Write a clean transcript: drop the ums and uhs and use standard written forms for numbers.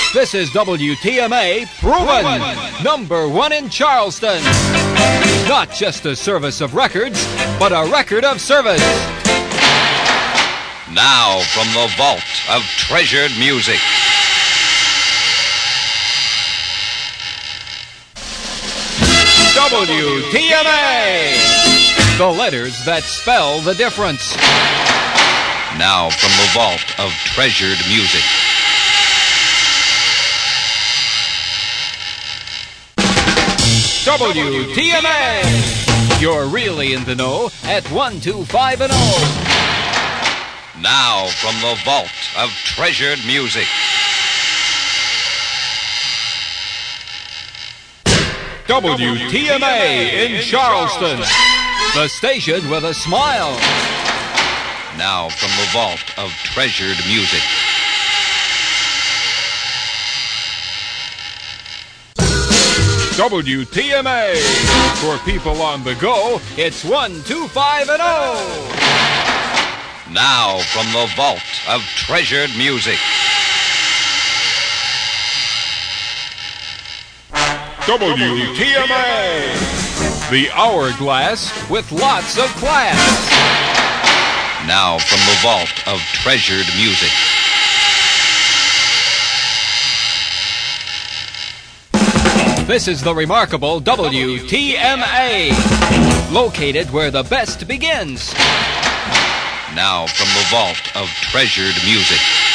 This is WTMA Proven, #1 in Charleston. Not just a service of records, but a record of service. Now, from the vault of treasured music, WTMA, the letters that spell the difference. now from the vault of treasured music, WTMA, you're really in the know at 125 and 0. now from the vault of treasured music, WTMA in Charleston, the station with a smile. now from the vault of treasured music, WTMA, for people on the go, it's 125 and 0. now from the vault of treasured music, WTMA, the hourglass with lots of class. now from the vault of treasured music, This is the remarkable WTMA, located where the best begins. now from the vault of treasured music,